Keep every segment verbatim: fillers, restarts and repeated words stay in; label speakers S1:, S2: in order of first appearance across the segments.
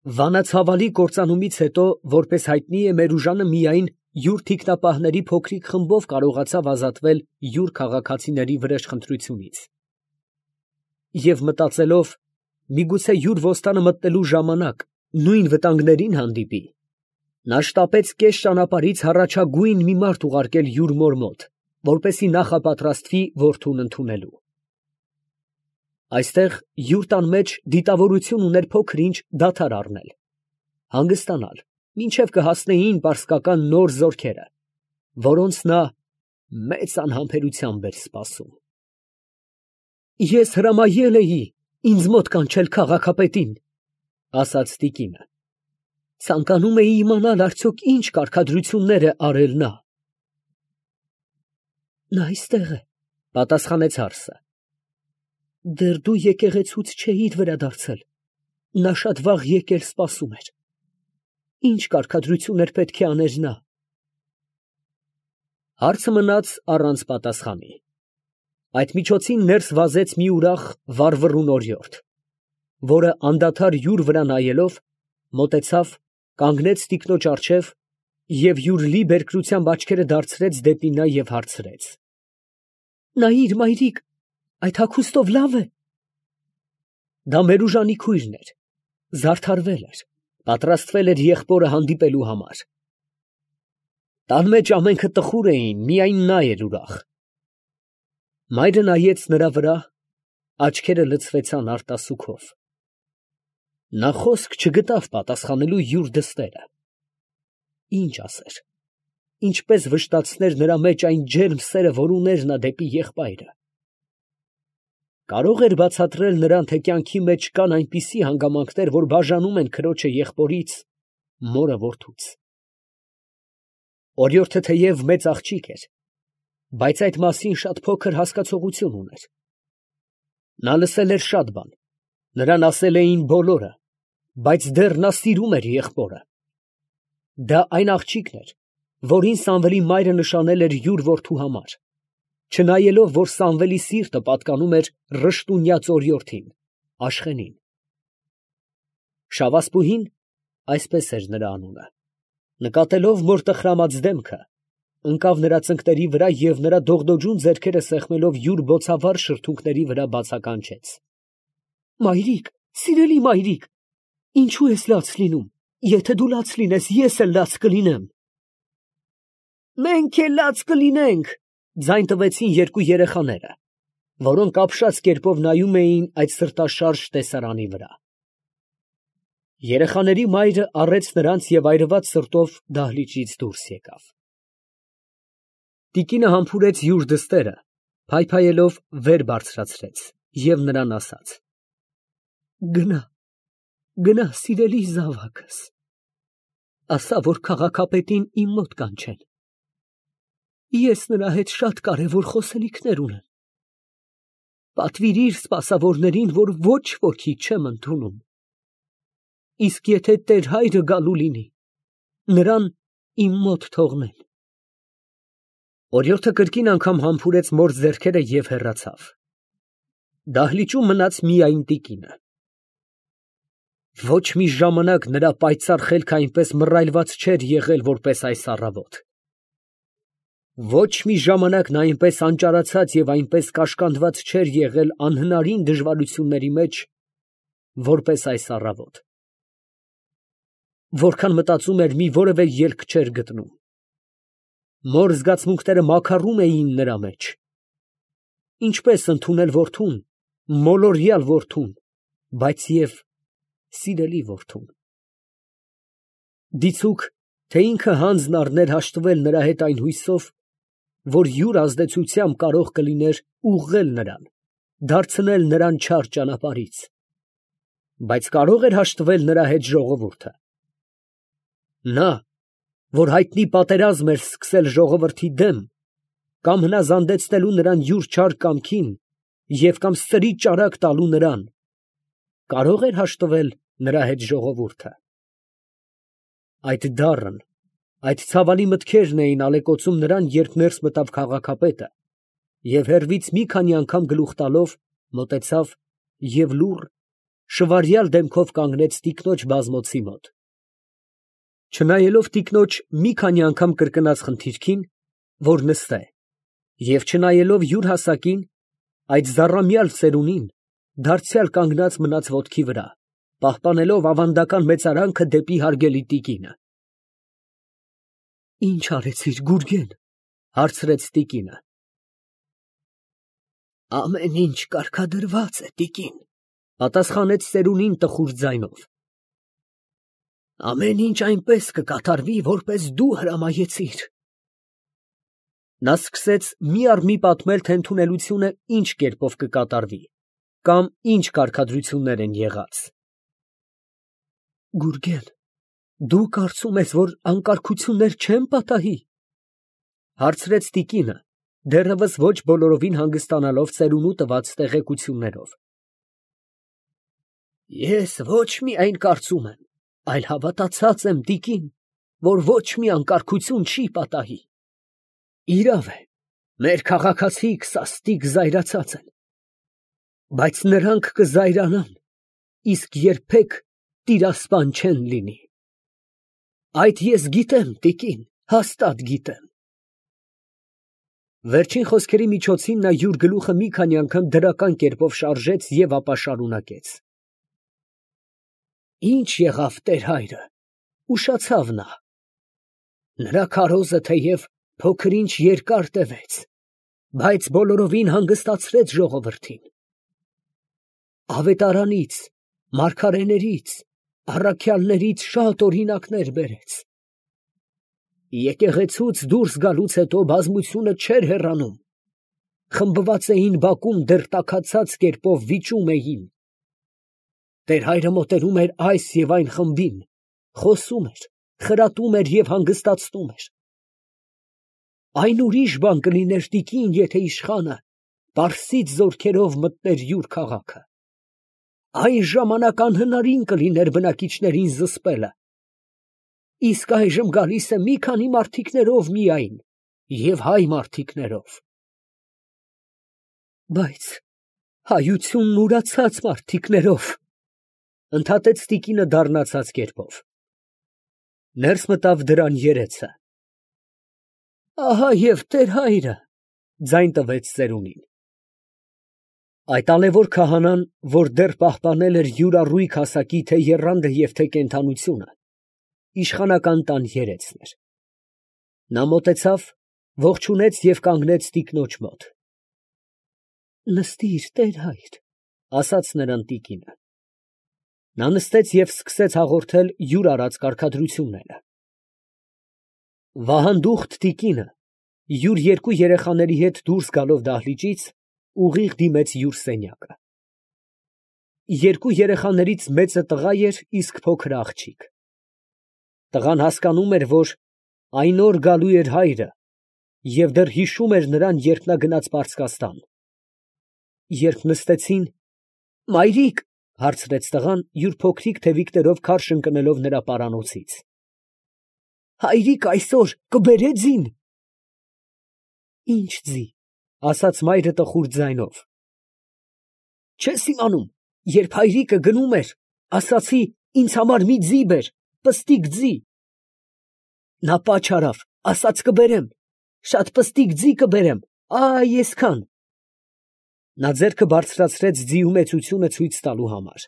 S1: Վանացավալի կործանումից հետո, որպես հայտնի է, Մերուժանը միայն յուր թիկնապահների փոքրիկ խմբով կարողացավ ազատվել յուր քաղաքացիների վրեժխնդրությունից։ Եվ մտածելով, միգուցե յուր ոստանը մտնելու ժամանակ նույն վտանգներին հանդիպի, նա շտապեց կես ճանապարհից հառաջագույն մի մարդ ուղարկել յուր մոր մոտ, որպեսզի նախապատրաստվի որդուն ընդունելու։ Այստեղ յուր տան մեջ դիտավորություն ուներ փոքր-ինչ դադար առնել, հանգստանալ, մինչև կհասնեին պարսկական նոր զորքերը, որոնց նա մեծ անհամբերությամբ էր սպասում։ Ես հրամայել էի ինձ մոտ կանչել քաղաքապետին, ասաց տիկինը, ցանկանում էի իմանալ արդյոք ինչ կարգադրություններ է արել նա։ Նա այստեղ է, պատասխանեց հարսը։ Դեռ դու եկեղեցուց չէիր վերադարձել, նա շատ վաղ եկել սպասում էր։ Ինչ կարգադրություններ պետք է աներ նա։ Հարցը մնաց առանց պատասխանի։ Այդ միջոցին ներս վազեց մի ուրախ վառվռուն օրիորդ, որը անդադար յուր վրա նայելով, մոտեցավ, կանգնեց տիկնոջ առջև և յուր լի բերկրությամբ աչքերը դարձրեց դեպի նա և հարցրեց. Նայիր, մայրիկ, այդ հագուստով լավ է։ Դա Մերուժանի քույրն էր, զարդարվել էր, պատրաստվել էր եղբորը հանդիպելու համար։ Տան մեջ ամենքը տխուր էին, միայն նա էր ուրախ։ Մայրը նայեց նրա վրա, աչքերը լցվեցան արտասուքով։ Նա խոսք չգտավ պատասխանելու յուր դստերը։ Ինչ ասեր, ինչպես վշտացներ նրա մեջ այն ջերմ սերը, որ ուներ նա դեպի եղբայրը։ Կարող էր բացատրել նրան, թե կյանքի մեջ կան այնպիսի հանգամանքներ, որ բաժանում են քրոջը եղբորից, մորը որդուց։ Օրիորդը թեև մեծ աղջիկ էր, բայց այդ մասին շատ փոքր հասկացողություն ուներ։ Նա լսել էր շատ բան, նրան ասել էին բոլորը, բայց դեռ նա սիրում էր եղբորը։ Դա այն աղջիկն էր, որին Սամվելի մայրը նշանել էր յուր որդու համար, չնայելով, որ Սամվելի սիրտը պատկանում էր ռշտունյաց օրիորդին, Աշխենին։ Շավասպուհին, այսպես էր նրա անունը, նկատելով մոր տխրամած դեմքը, ընկավ նրա ծնկների վրա և նրա դողդոջուն ձեռքերը սեղմելով յուր բոցավառ շրթունքների վրա բացականչեց. Մայրիկ, սիրելի մայրիկ, ինչու ես լաց լինում, եթե դու լաց լինես, ես էլ լաց կլինեմ։ Մենք էլ լաց կլինենք, ձայն տվեցին երկու երեխաները, որոնք ապշած կերպով նայում էին այդ սրտաշարժ տեսարանի վրա։ Երեխաների մայրը առեց նրանց և այրված սրտով դահլիճից դուրս եկավ։ Տիկինը համբուրեց յուր դստերը, փայփայելով վեր բարձրացրեց և նրան ասաց. Գնա, գնա, սիրելի զավակս, ասա, որ քաղաքապետին իմ մոտ կանչեն։ Ես նրա հետ շատ կարևոր խոսելիքներ ունեմ։ Պատվիրիր սպասավորներին, որ ոչ ոքի չեմ ընդունում։ Իսկ եթե տեր հայրը գալու լինի, նրան իմ մոտ թողնեն։ Օրիորդը կրկին անգամ համբուրեց մոր ձեռքերը և հեռացավ։ Դահլիճում մնաց միայն տիկինը։ Ոչ մի ժամանակ նրա պայծառ խելքը այնպես մռայլված չէր եղել, որպես այս առավոտ։ Ոչ մի ժամանակ նա այնպես անճարացած և այնպես կաշկանդված չէր եղել անհնարին դժվարությունների մեջ, որպես այս առավոտ։ Որքան մտածում էր, մի որևէ ելք չէր գտնում։ Մոր զգացմունքները մաքարում էին նրա մեջ։ Ինչպես ընդունել որդուն, մոլորյալ որդուն, բայց և սիրելի որդուն։ Դիցուք, թե ինքը հանձն առներ հաշտվել նրա հետ այն հույսով, որ յուր ազդեցությամբ կարող կլիներ ուղղել նրան, դարձնել նրան չար ճանապարհից, բայց կարող էր հաշտվել նրա հետ ժողովուրդը։ Նա, որ հայտնի պատերազմ էր սկսել ժողովրդի դեմ, կամ հնազանդեցնելու նրան յուր չար կամքին և կամ սրի ճարակ տալու նրան, կարող էր հաշտվել նրա հետ ժողովուրդը։ Այդ դառն, այդ ցավալի մտքերն էին ալեկոծում նրան, երբ ներս մտավ քաղաքապետը և հեռվից մի քանի անգամ գլուխ տալով մոտեցավ և լուռ, շվարյալ դեմքով կանգնեց տիկնոջ բազմոցի մոտ։ Չնայելով տիկնոջ մի քանի անգամ կրկնած խնդիրքին, որ նստե, և չնայելով յուր հասակին, այդ զառամյալ ծերունին դարձյալ կանգնած մնաց ոտքի վրա, պահպանելով ավանդական մեծարանքը դեպի հարգելի տիկինը։ ֊ Ի՞նչ արեցիր, Գուրգեն, ֊ հարցրեց տիկինը։ ֊ Ամեն ինչ կարգադրված է, տիկին, ֊ պատասխանեց ծերունին տխուր ձայնով։ ֊ Ամեն ինչ այնպես կկատարվի, որպես դու հրամայեցիր։ Նա սկսեց մի առ մի պատմել, թե ընդունելությունը ինչ կերպով կկատարվի, կամ ինչ կարգադրություններ են եղած։ Գուրգեն, դու կարծում ես, որ անկարգություններ չեմ պատահի, ֊ հարցրեց տիկինը, դեռևս ոչ բոլորովին հանգստանալով ծերունու տված տեղեկություններով։ Ես ոչ միայն կարծում եմ, այլ հավատացած եմ, տիկին, որ ոչ մի անկարգություն չի պատահի։ Իրավ է, մեր քաղաքացիք սաստիկ զայրացած են, բայց նրանք կզայրանան, իսկ երբեք տիրասպան չեն լինի։ Այդ ես գիտեմ, տիկին, հաստատ գիտեմ։ Վերջին խոսքերի միջոցին նա յուր գլուխը մի քանի անգամ դրական կերպով շարժեց և ապա շարունակեց. Ինչ եղավ տեր֊հայրը, ուշացավ նա։ Նրա քարոզը թեև փոքր-ինչ երկար տևեց, բայց բոլորովին հանգստացրեց ժողովրդին։ Ավետարանից, մարգարեներից, առաքյալներից շատ օրինակներ բերեց։ Եկեղեցուց դուրս գալուց հետո բազմությունը չէր հեռանում, խմբված էին բակում, դեռ տաքացած կերպով վիճում էին։ Տեր֊հայրը մոտենում էր այս և այն խմբին, խոսում էր, խրատում էր և հանգստացնում էր։ Այն ուրիշ բան կլիներ, տիկին, եթե իշխանը պարսից զորքերով մտներ յուր քաղաքը։ Այն ժամանակ անհնարին կլիներ բնակիչներին զսպելը։ Իսկ այժմ գալիս է մի քանի մարդիկներով միայն, և հայ մարդիկներով։ Բայց հայությունն ուրացած մարդիկներով, ֊ ընդհատեց տիկինը դառնացած կերպով։ Ներս մտավ դրան երեցը։ Ահա և տեր֊հայրը, ֊ ձայն տվեց ծերունին։ Այդ ալեւոր քահանան, որ դեռ պահպանել էր յուր առույգ հասակի թե եռանդը և թե կենդանությունը, իշխանական տան երեցն էր։ Նա մոտեցավ, ողջունեց և կանգնեց տիկնոջ մոտ։ Նստիր, տեր֊հայր, ֊ ասաց նրան տիկինը։ Նա նստեց և սկսեց հաղորդել յուր արած կարգադրությունները։ Վահանդուխտ տիկինը, յուր երկու երեխաների հետ դուրս գալով դահլիճից, ուղիղ դիմեց յուր սենյակը։ Երկու երեխաներից մեծը տղա էր, իսկ փոքրը աղջիկ։ Տղան հասկանում էր, որ այն օր գալու էր հայրը, և դեռ հիշում էր նրան, երբ նա գնաց պարսկաստան։ Երբ նստեցին, մայրիկ, ֊ հարցրեց տղան, յուր փոքրիկ թևիկներով քարշ ընկնելով նրա պարանոցից, հայրիկ այսօր կբերե ձին։ Ի՞նչ ձի, ֊ ասաց մայրը տխուր ձայնով։ Չես իմանում, երբ հայրիկը գնում էր, ասացի, ինձ համար մի ձի բեր, պստիկ ձի։ Նա պաչ արավ, ասաց կբերեմ, շատ պստիկ ձի կբերեմ, ա՜յ այսքան։ Նա ձեռքը բարձրացրեց ձիու մեծությունը ցույց տալու համար։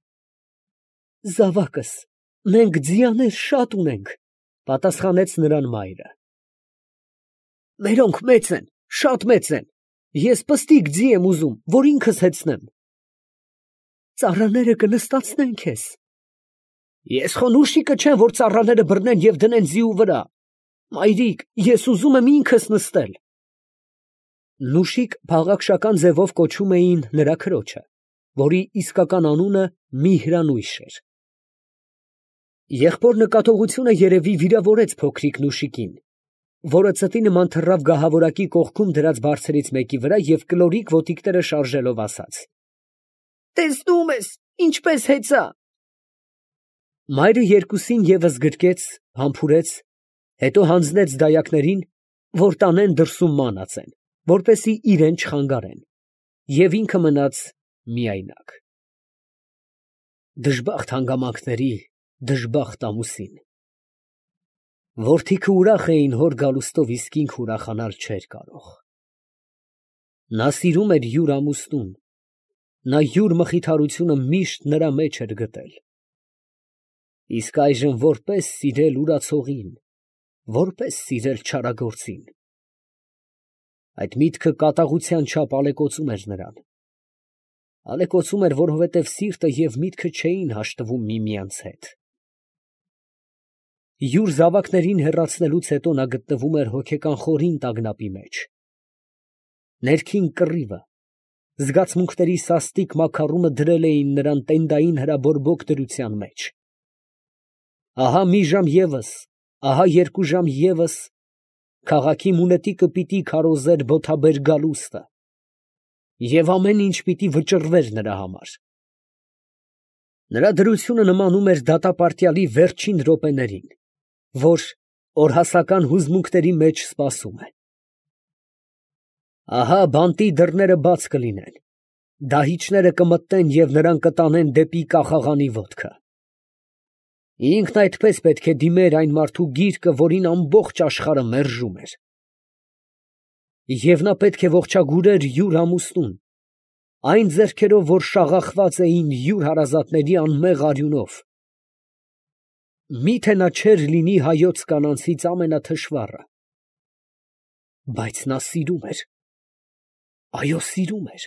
S1: Զավակս, մենք ձիաներ շատ ունենք, ֊ պատասխանեց նրան մայրը։ Մերոնք մեծ են, շատ մեծ են, ես պստիկ ձի եմ ուզում, որ ինքս հեծնեմ։ Ծառաները կնստացնեն քեզ։ Ես խո նուշիկը չեմ, որ ծառաները բռնեն և դնեն ձիու վրա։ Մայրիկ, ես ուզում եմ ինքս նստել։ Նուշիկ փաղաքշական ձևով կոչում էին նրա քրոջը, որի իսկական անունը Միհրանույշ էր։ Եղբոր նկատողությունը երևի վիրավորեց փոքրիկ նուշիկին, որը ծտի նման թռավ գահավորակի կողքում դրած բարձերից մեկի վրա և կլորիկ ոտիկները շարժելով ասաց. Տեսնում ես, ինչպես հեծա։ Մայրը երկուսին ևս գրկեց, համբուրեց, հետո հանձնեց դայակներին, որ տանեն դրսում մանածեն, որպեսզի իրան չխանգարեն, և ինքը մնաց միայնակ։ Դժբախտ հանգամանքների դժբախտ ամուսին։ Որդիքը ուրախ էին հոր գալուստով, իսկ ինքը ուրախանալ չէր կարող։ Նա սիրում էր յուր ամուսնուն, նա յուր մխիթարությունը միշտ նրա մեջ էր գտել։ Իսկ այժմ որպես սիրել ուրացողին, որպես սիրել չարագործին։ Այդ միտքը կատաղության չափ ալեկոծում էր նրան։ Ալեկոծում էր, որովհետև սիրտը և միտքը չէին հաշտվում միմյանց հետ։ Յուր զավակներին հեռացնելուց հետո նա գտնվում էր հոգեկան խորին տագնապի մեջ։ Ներքին կռիվը, զգացմունքների սաստիկ մաքարումը դրել էին նրան տենդային հրաբորբոք դրության մեջ։ Ահա մի ժամ ևս, ահա երկու ժամ ևս քաղաքի մունետիկը պիտի քարոզեր բոթաբեր գալուստը, և ամեն ինչ պիտի վճռվեր նրա համար։ Նրա դրությունը նմանում էր դատապարտյալի վերջին րոպեներին, որ օրհասական հուզմունքների մեջ սպասում է։ Ահա բանտի դռները բաց կլինեն, դահիճները կմտնեն և նրան կտանեն դեպի կախաղանի ոտքը։ Ինքն այդպես պետք է դիմեր այն մարդու գիրկը, որին ամբողջ աշխարհը մերժում էր։ Եվ նա պետք է ողջագուրեր յուր ամուսնուն, այն ձեռքերով, որ շաղախված էին յուր հարազատների անմեղ արյունով։ Մի՞թե նա չէր լինի հայոց կանանցից ամենաթշվառը։ Բայց նա սիրում էր, այո, սիրում էր։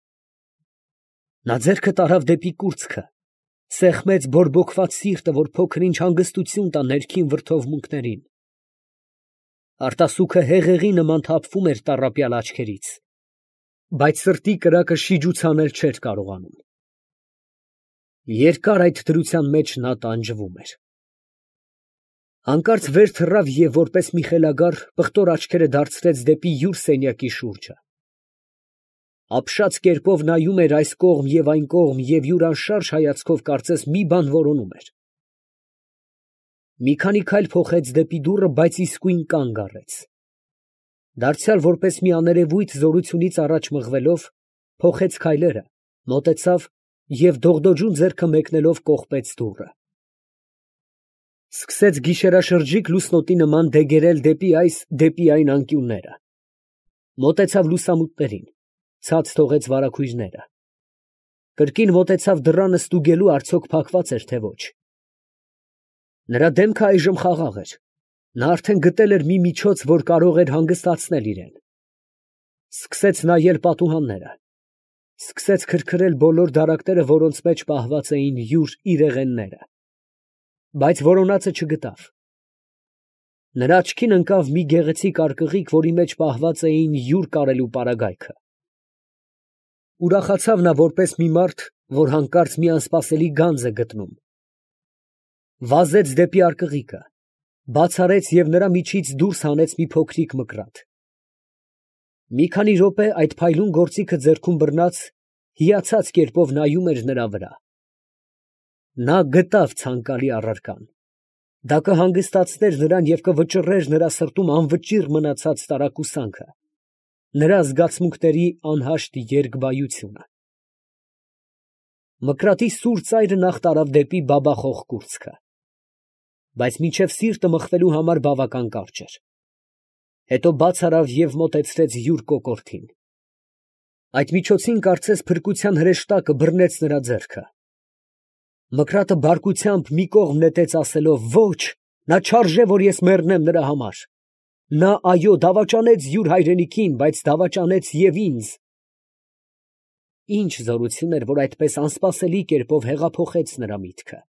S1: Նա ձեռքը տարավ դեպի կուրծքը, սեղմեց բորբոքված սիրտը, որ փոքր-ինչ հանգստություն տա ներքին վրդովմունքներին։ Արտասուքը հեղեղի նման թափվում էր տառապյալ աչքերից, բայց սրտի կրակը շիջուցանել չէր կարողանում։ Երկար այդ դրության մեջ նա տանջվում էր։ Հանկարծ վեր թռավ և որպես մի խելագար պղտոր աչքերը դարձրեց դեպի յուր սենյակի շուրջը։ Ապշած կերպով նայում էր այս կողմ և այն կողմ և յուր անշարժ հայացքով կարծես մի բան որոնում էր։ Մի քանի քայլ փոխեց դեպի դուռը, բայց իսկույն կանգ առեց։ Դարձյալ որպես մի աներևույթ զորությունից առաջ մղվելով, փոխեց քայլերը, մոտեցավ և դողդոջուն ձեռքը մեկնելով կողպեց դուռը։ Սկսեց գիշերաշրջիկ լուսնոտի նման դեգերել դեպի այս, դեպի այն անկյունները։ Մոտեցավ լուսամուտներին, ցած թողեց վարագույրները։ Կրկին մոտեցավ դռանը ստուգելու, արդյոք փակված էր, թե ոչ։ Նրա դեմքը այժմ խաղաղ էր։ Նա արդեն գտել էր մի միջոց, որ կարող էր հանգստացնել իրեն։ Սկսեց նայել պատուհանները։ Սկսեց քրքրել բոլոր դարակները, որոնց մեջ պահված էին յուր իրեղենները։ Բայց որոնածը չգտավ։ Նրա աչքին ընկավ մի գեղեցիկ արկղիկ, որի մեջ պահված էին յուր կարելու պարագայքը։ Ուրախացավ նա որպես մի մարդ, որ հանկարծ մի անսպասելի գանձ է գտնում։ Վազեց դեպի արկղիկը, բաց արեց և նրա միջից դուրս հանեց մի փոքրիկ մկրատ։ Մի քանի րոպե այդ փայլուն գործիքը ձեռքում բռնած, հիացած կերպով նայում էր նրա վրա։ Նա գտավ ցանկալի առարկան։ Դա կհանգստացներ նրան և կվճռեր նրա սրտում անվճիռ մնացած տարակուսանքը, նրա զգացմունքների անհաշտ երկբայությունը։ Մկրատի սուր ծայրը նախ տարավ դեպի բաբախող կուրծքը, բայց մինչև սիրտը մխվելու համար բավական կարճ էր։ Հետո բաց արավ և մոտեցրեց յուր կոկորդին։ Այդ միջոցին կարծես փրկության հրեշտակը բռնեց նրա ձեռքը։ Մկրատը բարկությամբ մի կողմ նետեց, ասելով. «Ոչ, նա չարժե, որ ես մեռնեմ նրա համար»։ Նա, այո, դավաճանեց յուր հայրենիքին, բայց դավաճանեց և ինձ։ Ինչ զորություն էր, որ այդպես անսպասելի կերպով հեղափոխեց նրա միտքը։